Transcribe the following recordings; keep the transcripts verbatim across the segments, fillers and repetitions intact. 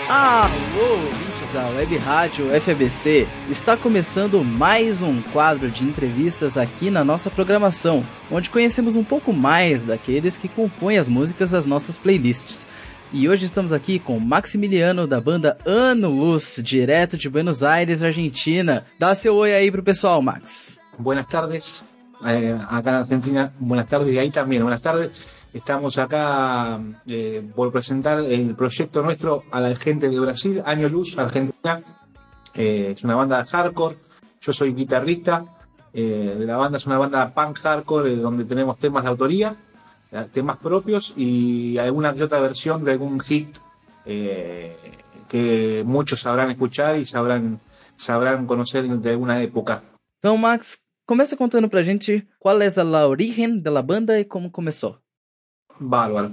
Alô, ouvintes da Web Rádio F A B C! Está começando mais um quadro de entrevistas aqui na nossa programação, onde conhecemos um pouco mais daqueles que compõem as músicas das nossas playlists. E hoje estamos aqui com Maximiliano, da banda Ano Luz, direto de Buenos Aires, Argentina. Dá seu oi aí pro pessoal, Max. Buenas tardes, eh, acá en Argentina. Buenas tardes, y ahí también. Buenas tardes. Estamos acá eh, por presentar el proyecto nuestro a la gente de Brasil, Año Luz, Argentina. Eh, es una banda de hardcore. Yo soy guitarrista eh, de la banda. Es una banda punk hardcore eh, donde tenemos temas de autoría, temas propios y alguna que otra versión de algún hit eh, que muchos sabrán escuchar y sabrán, sabrán conocer de alguna época. Então, Max, começa contando pra gente qual é a origem da banda e como começou. Bárbaro.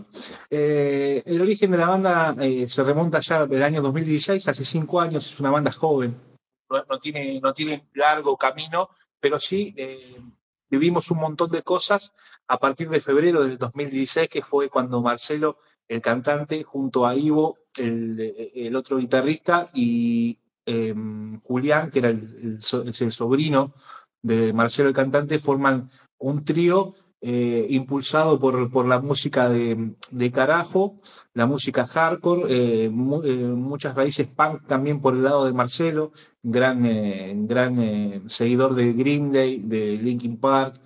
Eh, el origen de la banda eh, se remonta ya al año dos mil dieciséis, hace cinco años. Es una banda joven, no, no tiene, no tiene largo camino, pero sí eh, vivimos un montón de cosas a partir de febrero del dos mil dieciséis, que fue cuando Marcelo, el cantante, junto a Ivo, el, el otro guitarrista, y eh, Julián, que era el, el, el sobrino de Marcelo, el cantante, forman un trío Eh, impulsado por, por la música de, de carajo, la música hardcore, eh, mu, eh, muchas raíces punk también por el lado de Marcelo, gran, eh, gran eh, seguidor de Green Day, de Linkin Park,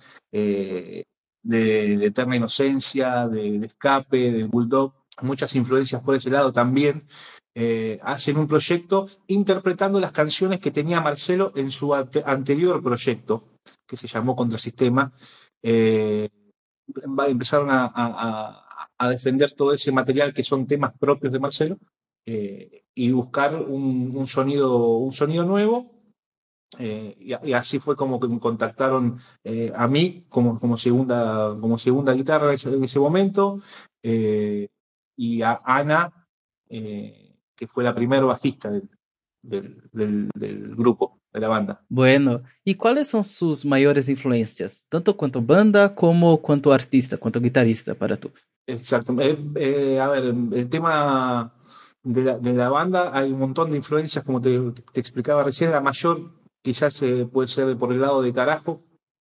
eh, de, de Eterna Inocencia, de, de Escape, de Bulldog, muchas influencias por ese lado también. Eh, hacen un proyecto interpretando las canciones que tenía Marcelo en su ante, anterior proyecto, que se llamó Contrasistema. Eh, empezaron a, a, a defender todo ese material que son temas propios de Marcelo eh, y buscar un, un sonido un sonido nuevo eh, y, y así fue como que me contactaron eh, a mí como, como segunda como segunda guitarra en ese, en ese momento eh, y a Ana eh, que fue la primera bajista del, del, del, del grupo, de la banda. Bueno, e quais são suas maiores influências, tanto quanto banda como quanto artista, quanto guitarrista para tu? Exacto. Eh, eh, a ver, el tema de la, de la banda, hay un montón de influencias, como te, te explicaba recién. La mayor quizás eh, puede ser por el lado de carajo,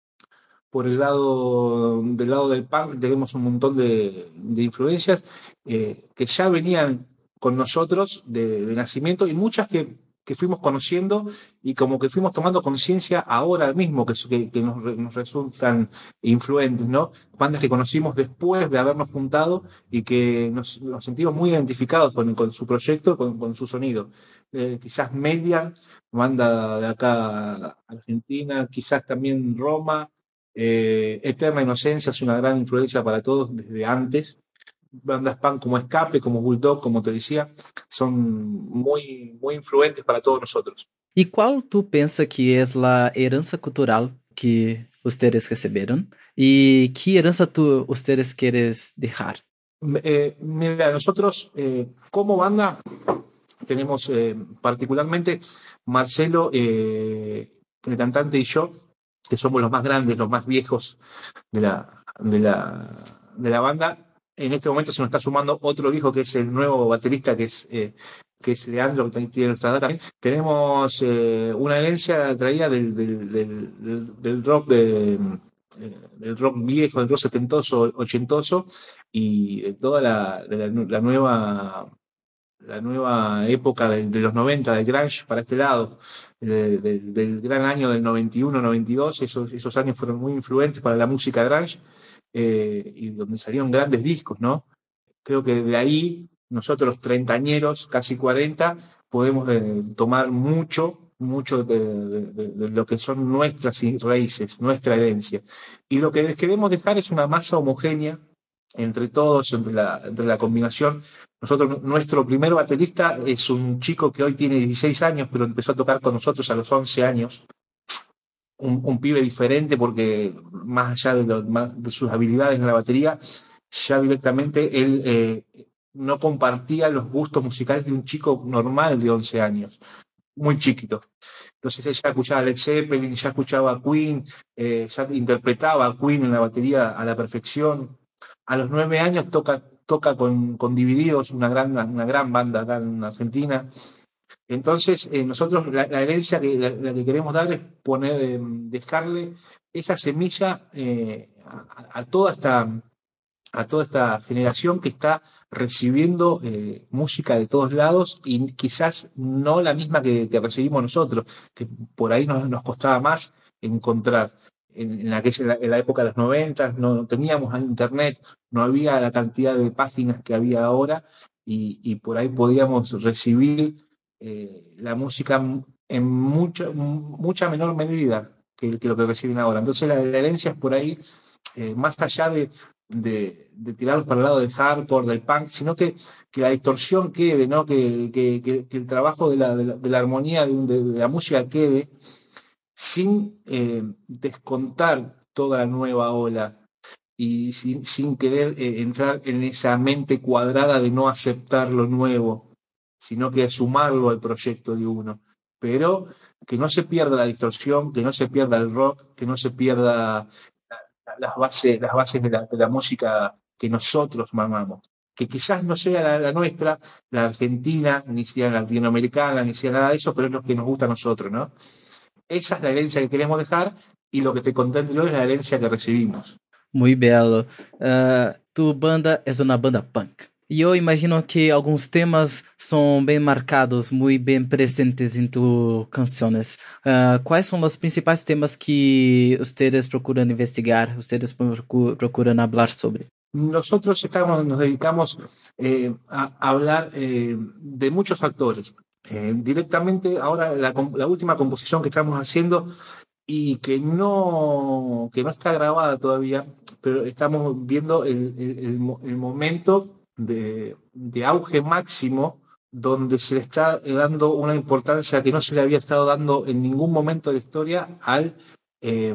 por el lado del lado del punk tenemos un montón de, de influencias eh, que ya venían con nosotros de, de nacimiento y muchas que que fuimos conociendo y como que fuimos tomando conciencia ahora mismo que, que, que nos, nos resultan influentes, ¿no? Bandas que conocimos después de habernos juntado y que nos, nos sentimos muy identificados con, con su proyecto, con, con su sonido. Eh, quizás Media, banda de acá Argentina, quizás también Roma, eh, Eterna Inocencia es una gran influencia para todos desde antes. Bandas punk como Escape, como Bulldog, como te decía, son muy, muy influentes para todos nosotros. E qual tu pensa que é a herança cultural que ustedes receberam? E que herança tu ustedes queres dejar? Eh, mira, nosotros eh, como banda tenemos eh, particularmente Marcelo, eh, el cantante, y yo, que somos los más grandes, los más viejos de la, de la, de la banda. En este momento se nos está sumando otro viejo que es el nuevo baterista, que es eh, que es Leandro, que tiene nuestra edad también. Tenemos eh, una herencia traída del, del, del, del rock de, eh, del rock viejo, del rock setentoso, ochentoso, y de toda la, de la, la nueva la nueva época de, de los noventa, del grunge para este lado, de, de, del gran año del noventa y uno, noventa y dos, esos, esos años fueron muy influentes para la música grunge. Eh, y donde salieron grandes discos, ¿no? Creo que de ahí nosotros los treintañeros, casi cuarenta, podemos eh, tomar mucho, mucho de, de, de, de lo que son nuestras raíces, nuestra herencia. Y lo que queremos dejar es una masa homogénea entre todos, entre la, entre la combinación. Nosotros, nuestro primer baterista es un chico que hoy tiene dieciséis años, pero empezó a tocar con nosotros a los once años. Un, un pibe diferente porque más allá de, lo, más de sus habilidades en la batería, ya directamente él eh, no compartía los gustos musicales de un chico normal de once años, muy chiquito. Entonces él ya escuchaba Led Zeppelin, ya escuchaba a Queen, eh, ya interpretaba a Queen en la batería a la perfección. A los nueve años toca toca con, con Divididos, una gran, una gran banda acá en Argentina. Entonces, eh, nosotros la, la herencia que, la, la que queremos dar es poner, eh, dejarle esa semilla eh, a, a toda esta a toda esta generación que está recibiendo eh, música de todos lados y quizás no la misma que, que recibimos nosotros, que por ahí nos, nos costaba más encontrar. En, en, aquella, en la época de los noventas no teníamos internet, no había la cantidad de páginas que había ahora y, y por ahí podíamos recibir eh, la música en mucho, mucha menor medida que, que lo que reciben ahora. Entonces la, la herencia es por ahí, eh, más allá de, de, de tirarlos para el lado del hardcore, del punk, sino que, que la distorsión quede, ¿no? que, que, que, que el trabajo de la, de la, de la armonía de, de, de, la música quede sin eh, descontar toda la nueva ola y sin, sin querer eh, entrar en esa mente cuadrada de no aceptar lo nuevo, sino que sumarlo al proyecto de uno. Pero que no se pierda la distorsión, que no se pierda el rock, que no se pierda las bases, las bases de la, de la música que nosotros mamamos. Que quizás no sea la, la nuestra, la argentina, ni sea la latinoamericana, ni sea nada de eso, pero es lo que nos gusta a nosotros, ¿no? Esa es la herencia que queremos dejar y lo que te conté anterior es la herencia que recibimos. Muy belo. Uh, tu banda é uma banda punk. E eu imagino que alguns temas são bem marcados, muito bem presentes em tu canções. Uh, quais são os principais temas que ustedes procuram investigar, ustedes procuram hablar sobre? Nosotros estamos, nos dedicamos eh, a hablar eh, de muchos factores. Eh, directamente, ahora la, la última composición que estamos haciendo y que no, que no está grabada todavía, pero estamos viendo el, el, el, el momento de, de auge máximo donde se le está dando una importancia que no se le había estado dando en ningún momento de la historia al eh,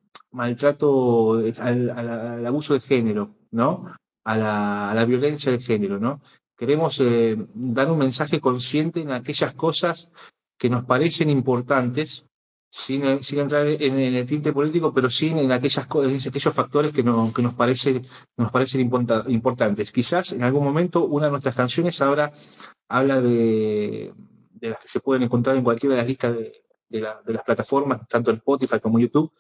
maltrato, al, al, al abuso de género, ¿no? A la, a la violencia de género, ¿no? Queremos eh, dar un mensaje consciente en aquellas cosas que nos parecen importantes, sin, sin entrar en, en el tinte político, pero sí en aquellas, en aquellos factores que, no, que nos, parece, nos parecen importa, importantes. Quizás en algún momento una de nuestras canciones ahora habla de, de las que se pueden encontrar en cualquiera de las listas de, de, la, de las plataformas, tanto en Spotify como YouTube,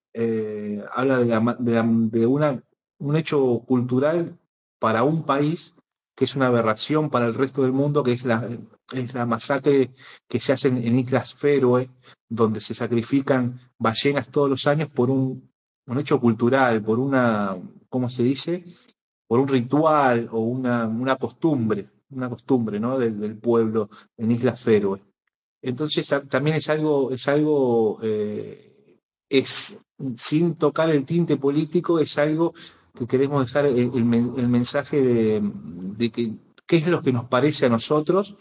eh, habla de, la, de, la, de una, un hecho cultural para un país que es una aberración para el resto del mundo, que es la, es la masacre que se hace en, en Islas Feroe, donde se sacrifican ballenas todos los años por un, un hecho cultural, por una, ¿cómo se dice? Por un ritual o una, una costumbre, una costumbre, ¿no? Del, del pueblo en Islas Feroe. Entonces también es algo, es algo, eh, es sin tocar el tinte político, es algo que queremos dejar el, el, el mensaje de, de que qué es lo que nos parece a nosotros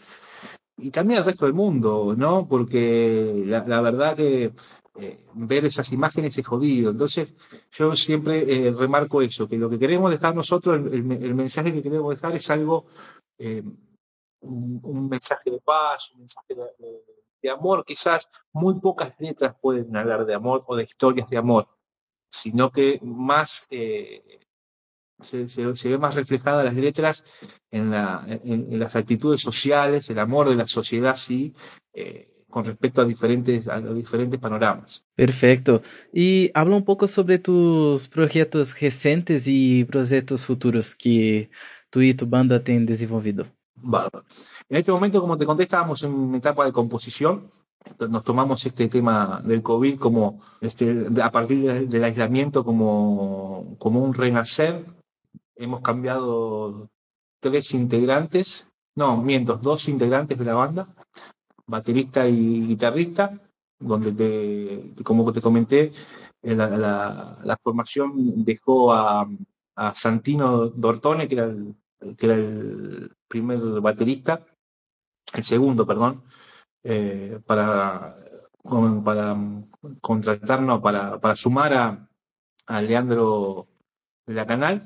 y también al resto del mundo, ¿no? Porque la, la verdad que eh, ver esas imágenes es jodido. Entonces yo siempre eh, remarco eso, que lo que queremos dejar nosotros, el, el, el mensaje que queremos dejar es algo, eh, un, un mensaje de paz, un mensaje de, de, de amor. Quizás muy pocas letras pueden hablar de amor o de historias de amor, sino que más eh, se, se, se ve más reflejada las letras en, la, en, en las actitudes sociales, el amor de la sociedad, sí, eh, con respecto a diferentes, a diferentes panoramas. Perfecto. E habla um pouco sobre tus projetos recentes e projetos futuros que tu e tu banda têm desenvolvido. Bárbaro. En este momento, como te conté, estábamos en una etapa de composición. Nos tomamos este tema del COVID como, este, a partir de, del aislamiento, como, como un renacer. Hemos cambiado tres integrantes, no, miento, dos integrantes de la banda, baterista y guitarrista, donde, te, como te comenté, la, la, la formación dejó a, a Santino Dortone, que era el, que era el primer baterista, el segundo, perdón, eh, para, para contratarnos, para, para sumar a, a Leandro de la Canal,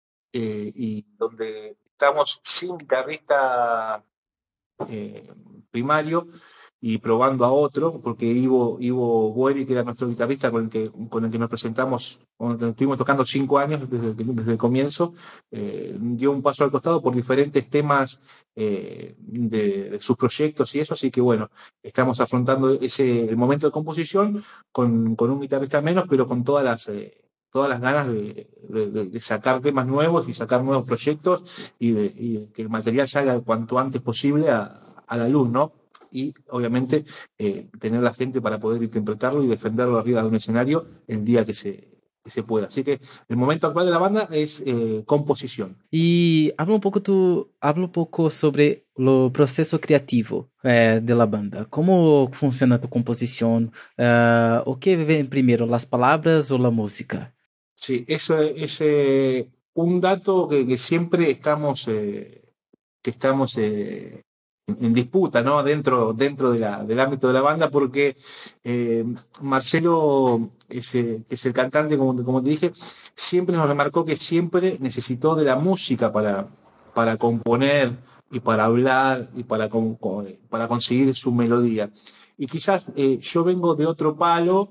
eh, y donde estamos sin guitarrista eh, primario y probando a otro, porque Ivo, Ivo Bueri, que era nuestro guitarrista con el que, con el que nos presentamos, con el que estuvimos tocando cinco años desde, desde el comienzo, eh, dio un paso al costado por diferentes temas eh, de, de sus proyectos y eso, así que bueno, estamos afrontando ese el momento de composición con, con un guitarrista menos, pero con todas las... Eh, todas las ganas de, de, de sacar temas nuevos y sacar nuevos proyectos y de, y de que el material salga cuanto antes posible a, a la luz, ¿no? Y obviamente eh, tener la gente para poder interpretarlo y defenderlo arriba de un escenario el día que se, que se pueda. Así que el momento actual de la banda es eh, composición. Y habla un poco tu, habla un poco sobre lo proceso creativo eh, de la banda. ¿Cómo funciona tu composición? Eh, ¿O qué ven primero, las palabras o la música? Sí, eso es eh, un dato que, que siempre estamos, eh, que estamos eh, en, en disputa, ¿no? Dentro, dentro de la, del ámbito de la banda, porque eh, Marcelo, es, eh, es el cantante, como, como te dije, siempre nos remarcó que siempre necesitó de la música para, para componer y para hablar y para, con- con- para conseguir su melodía. Y quizás eh, yo vengo de otro palo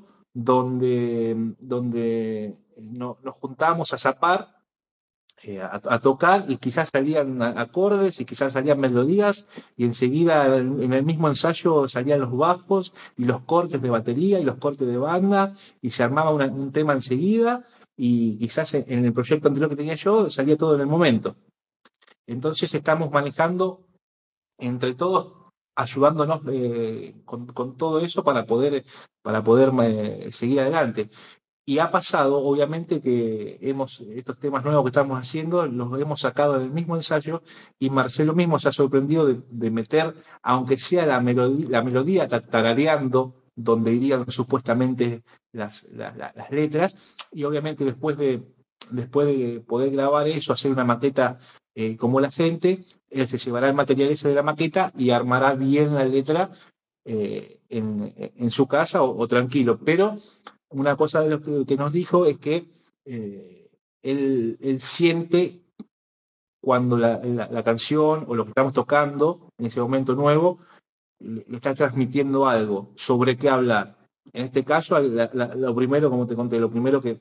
donde, donde no- nos juntábamos a zapar, eh, a, a tocar y quizás salían a- acordes y quizás salían melodías y enseguida en, en el mismo ensayo salían los bajos y los cortes de batería y los cortes de banda y se armaba una- un tema enseguida y quizás en, en el proyecto anterior que tenía yo salía todo en el momento. Entonces estamos manejando entre todos, ayudándonos eh, con, con todo eso para poder, para poder eh, seguir adelante. Y ha pasado, obviamente, que hemos, estos temas nuevos que estamos haciendo, los hemos sacado del mismo ensayo y Marcelo mismo se ha sorprendido de, de meter, aunque sea la melodía, la melodía tarareando donde irían supuestamente las, la- la- las letras, y obviamente después de, después de poder grabar eso, hacer una maqueta eh, como la gente, él se llevará el material ese de la maqueta y armará bien la letra eh, en, en su casa o, o tranquilo, pero una cosa de lo que, que nos dijo es que eh, él, él siente cuando la, la, la canción o lo que estamos tocando en ese momento nuevo le, le está transmitiendo algo sobre qué hablar. En este caso, la, la, lo primero, como te conté, lo primero que,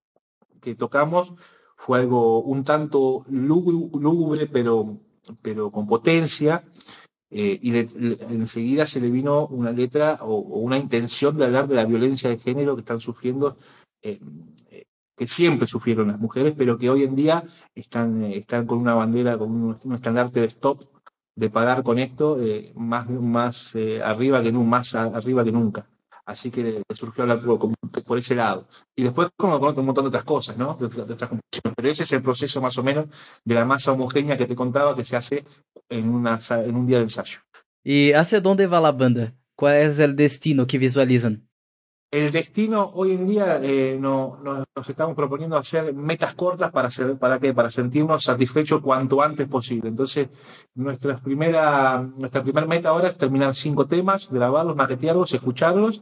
que tocamos fue algo un tanto lúgubre, pero, pero con potencia, eh, y le, le, enseguida se le vino una letra o, o, una intención de hablar de la violencia de género que están sufriendo, eh, eh, que siempre sufrieron las mujeres, pero que hoy en día están, eh, están con una bandera, con un, un estandarte de stop, de parar con esto, eh, más, más eh, arriba que nunca, más a, arriba que nunca. Así que le, le surgió hablar por, por, ese lado. Y después como con un montón de otras cosas, ¿no? De, de otras composiciones. Pero ese es el proceso más o menos de la masa homogénea que te contaba que se hace en, una, en un día de ensayo. ¿Y hacia dónde va la banda? ¿Cuál es el destino que visualizan? El destino hoy en día eh, no, no, nos estamos proponiendo hacer metas cortas para hacer, para qué, para sentirnos satisfechos cuanto antes posible. Entonces, nuestra primera, nuestra primera meta ahora es terminar cinco temas, grabarlos, maquetearlos, escucharlos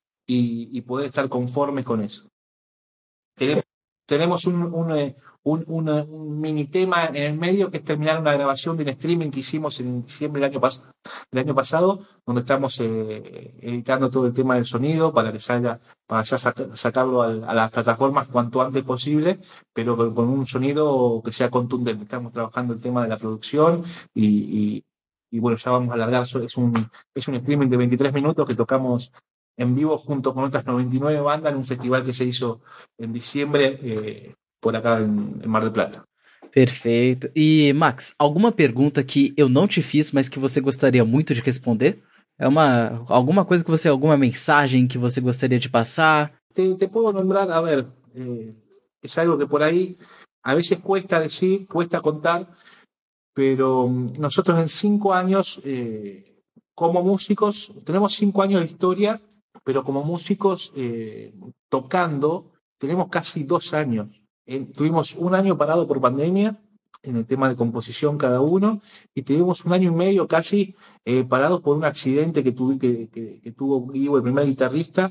y, y poder estar conformes con eso. Tenemos, tenemos un, un, eh, un, una- un mini tema en el medio que es terminar una grabación de un streaming que hicimos en diciembre del año, pas del año pasado, donde estamos eh, editando todo el tema del sonido para que salga, para ya sac sacarlo al, a las plataformas cuanto antes posible, pero con, con un sonido que sea contundente. Estamos trabajando el tema de la producción y, y, y bueno, ya vamos a alargar. Es un, es un streaming de veintitrés minutos que tocamos en vivo junto con otras noventa y nueve bandas en un festival que se hizo en diciembre eh, por acá en, en Mar del Plata. Perfeito. E, Max, alguma pergunta que eu não te fiz, mas que você gostaria muito de responder? É uma alguma coisa que você, alguma mensagem que você gostaria de passar? Te, te puedo nombrar, a ver, eh, es algo que por ahí a veces cuesta decir, cuesta contar, pero mm, nosotros en cinco años, eh, como músicos, tenemos cinco años de historia, pero como músicos eh, tocando, tenemos casi dos años. Eh, tuvimos un año parado por pandemia en el tema de composición cada uno, y tuvimos un año y medio casi eh, parados por un accidente que, tuve, que, que, que tuvo Ivo, el primer guitarrista,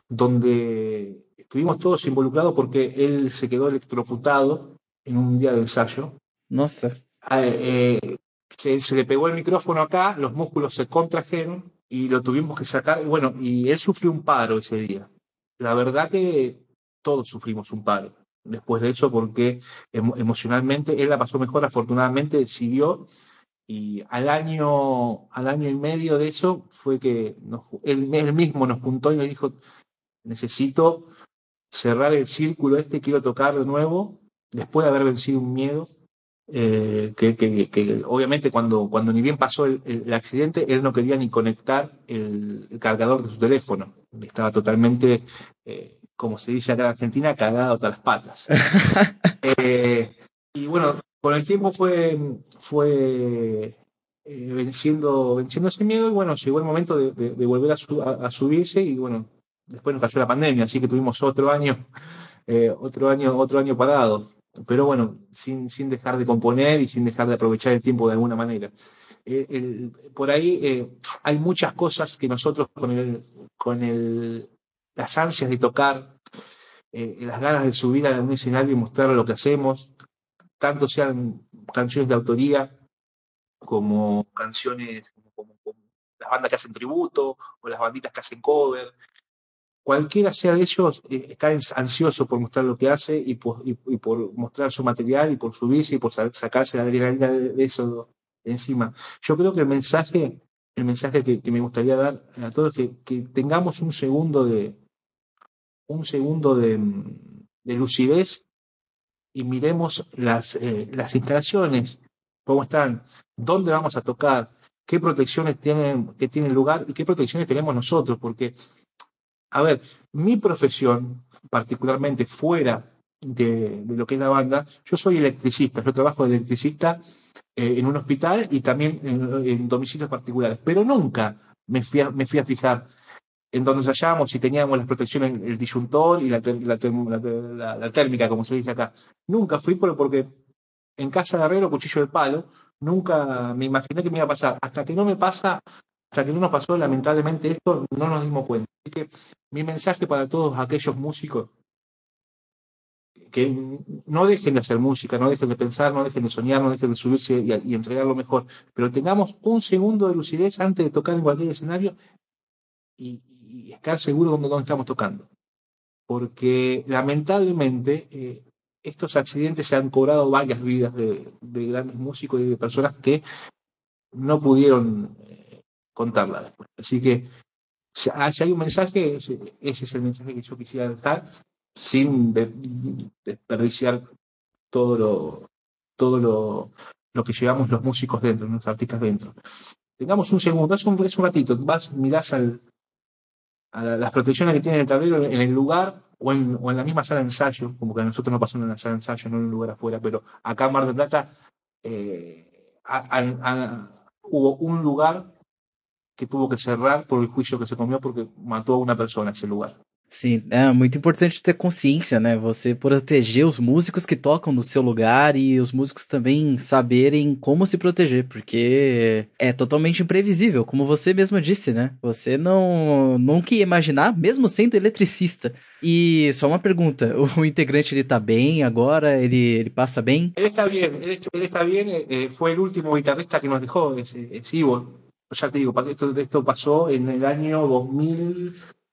donde estuvimos todos involucrados porque él se quedó electrocutado en un día de ensayo. Nossa. Eh, eh, se, se le pegó el micrófono acá, los músculos se contrajeron y lo tuvimos que sacar. Bueno, y él sufrió un paro ese día. La verdad que todos sufrimos un paro después de eso, porque emo- emocionalmente él la pasó mejor, afortunadamente siguió, y al año, al año y medio de eso fue que nos, él, él mismo nos juntó y nos dijo, necesito cerrar el círculo este, quiero tocar de nuevo, después de haber vencido un miedo, eh, que, que, que, obviamente cuando, cuando ni bien pasó el, el, accidente, él no quería ni conectar el, el cargador de su teléfono. Estaba totalmente, eh, como se dice acá en Argentina, cagado a las patas. eh, y bueno, con el tiempo fue, fue eh, venciendo, venciendo ese miedo, y bueno, llegó el momento de, de, de volver a, su, a, a subirse, y bueno, después nos cayó la pandemia, así que tuvimos otro año eh, otro año, otro año parado, pero bueno, sin, sin dejar de componer y sin dejar de aprovechar el tiempo de alguna manera. Eh, el, por ahí eh, hay muchas cosas que nosotros con el, con el, las ansias de tocar, eh, las ganas de subir a un escenario y mostrar lo que hacemos, tanto sean canciones de autoría como canciones como, como, como las bandas que hacen tributo o las banditas que hacen cover, cualquiera sea de ellos, eh, está ansioso por mostrar lo que hace y por, y, y por mostrar su material y por subirse y por sacarse la adrenalina de, de eso de encima. Yo creo que el mensaje, el mensaje que, que me gustaría dar a todos es que, que tengamos un segundo de un segundo de, de lucidez y miremos las, eh, las instalaciones, cómo están, dónde vamos a tocar, qué protecciones tienen, que tienen lugar y qué protecciones tenemos nosotros, porque a ver, mi profesión, particularmente fuera de, de, lo que es la banda, yo soy electricista, yo trabajo de electricista eh, en un hospital y también en, en, domicilios particulares, pero nunca me fui a, me fui a fijar en donde ensayábamos si teníamos las protecciones, el disyuntor y la, la, la, la, la térmica, como se dice acá. Nunca fui por, porque en casa de herrero, cuchillo de palo, nunca me imaginé que me iba a pasar. Hasta que no me pasa, hasta que no nos pasó lamentablemente esto, no nos dimos cuenta. Así que mi mensaje para todos aquellos músicos, que no dejen de hacer música, no dejen de pensar, no dejen de soñar, no dejen de subirse y, y entregar lo mejor, pero tengamos un segundo de lucidez antes de tocar en cualquier escenario y, y estar seguros de dónde estamos tocando. Porque lamentablemente eh, estos accidentes se han cobrado varias vidas de, de grandes músicos y de personas que no pudieron eh, contarla después. Así que si hay un mensaje, ese, ese es el mensaje que yo quisiera dejar, sin de, desperdiciar todo lo, todo lo, lo que llevamos los músicos dentro, los artistas dentro. Tengamos un segundo, es un, es un ratito, vas, mirás al, a las protecciones que tiene el tablero en el lugar o en, o en la misma sala de ensayo, como que a nosotros nos pasó en la sala de ensayo, no en un lugar afuera, pero acá en Mar del Plata eh, a, a, a, hubo un lugar que tuvo que cerrar por el juicio que se comió porque mató a una persona ese lugar. Sim, é muito importante ter consciência, né? Você proteger os músicos que tocam no seu lugar e os músicos também saberem como se proteger, porque é totalmente imprevisível, como você mesmo disse, né? Você não nunca ia imaginar, mesmo sendo eletricista. E só uma pergunta, o integrante ele tá bem agora? Ele, ele passa bem? Él está bien, él, él está bien, eh, fue el último guitarrista que nos dejó, es, es Ivo. Ya te digo, esto, esto pasó en el año dos mil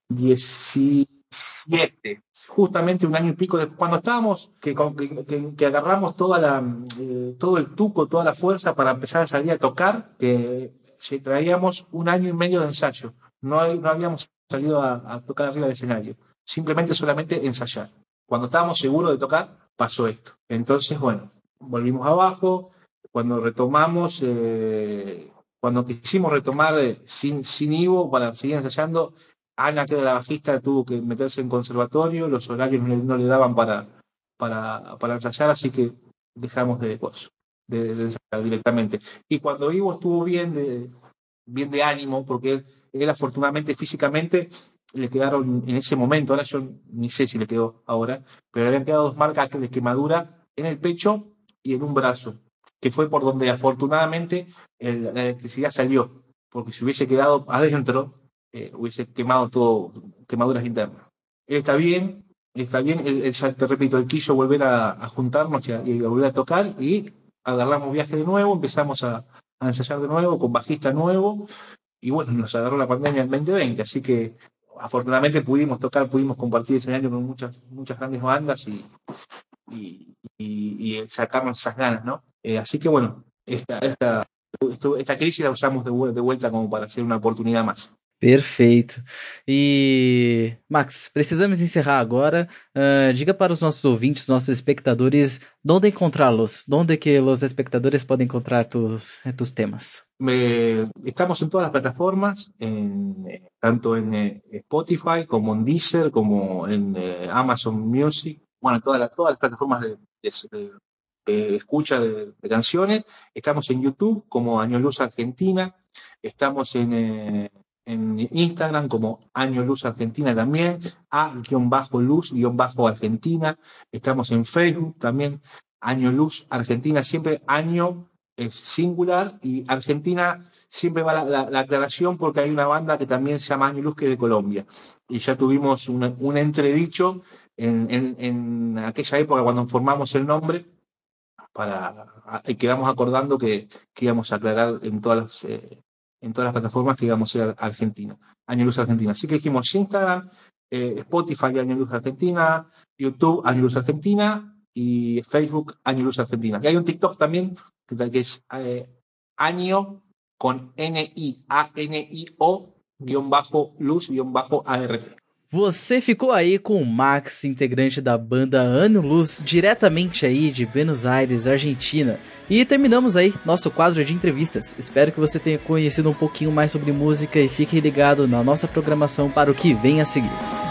diecisiete, justamente un año y pico después, cuando estábamos, que, que, que agarramos toda la, eh, todo el tuco, toda la fuerza para empezar a salir a tocar, que traíamos un año y medio de ensayo, no, no habíamos salido a, a tocar arriba del escenario, simplemente solamente ensayar. Cuando estábamos seguros de tocar, pasó esto. Entonces, bueno, volvimos abajo, cuando retomamos, eh, cuando quisimos retomar eh, sin, sin Ivo para seguir ensayando, Ana, que era la bajista, tuvo que meterse en conservatorio, los horarios no le, no le daban para, para, para ensayar, así que dejamos de, pues, de, de ensayar directamente. Y cuando Ivo estuvo bien de, bien de ánimo, porque él, él afortunadamente físicamente le quedaron en ese momento, ahora yo ni sé si le quedó ahora, pero le habían quedado dos marcas de quemadura en el pecho y en un brazo, que fue por donde afortunadamente el, la electricidad salió, porque si hubiese quedado adentro, eh, hubiese quemado todo, quemaduras internas. Él está bien, él está bien, él, él ya te repito, él quiso volver a, a juntarnos y a, y a volver a tocar y agarramos viaje de nuevo, empezamos a, a ensayar de nuevo con bajista nuevo y bueno, nos agarró la pandemia en veinte veinte, así que afortunadamente pudimos tocar, pudimos compartir escenario con muchas, muchas grandes bandas y, y, y, y sacarnos esas ganas, ¿no? Eh, así que bueno, esta, esta, esta crisis la usamos de, de vuelta como para hacer una oportunidad más. Perfeito. E, Max, precisamos encerrar agora. Uh, diga para os nossos ouvintes, nossos espectadores, onde encontrá-los? Onde que os espectadores podem encontrar tus, tus temas? Me, estamos en todas las plataformas, en, tanto en eh, Spotify como en Deezer, como en eh, Amazon Music, bueno, todas las, todas las plataformas de, de, de escucha de, de canciones. Estamos en YouTube como Año Luz Argentina, estamos en... Eh, en Instagram como Año Luz Argentina también, A-Luz-Argentina, estamos en Facebook también, Año Luz Argentina, siempre Año es singular y Argentina siempre va la, la, la aclaración porque hay una banda que también se llama Año Luz que es de Colombia y ya tuvimos una, un entredicho en, en, en aquella época cuando formamos el nombre para, y quedamos acordando que, que íbamos a aclarar en todas las... Eh, en todas las plataformas que íbamos a ir a Argentina, Año Luz Argentina. Así que dijimos Instagram, eh, Spotify, Año Luz Argentina, YouTube, Año Luz Argentina y Facebook, Año Luz Argentina. Y hay un TikTok también que, que es eh, Año con N I A N I O guión bajo luz guión bajo A R G. Você ficou aí com o Max, integrante da banda Año Luz, diretamente aí de Buenos Aires, Argentina. E terminamos aí nosso quadro de entrevistas. Espero que você tenha conhecido um pouquinho mais sobre música e fique ligado na nossa programação para o que vem a seguir.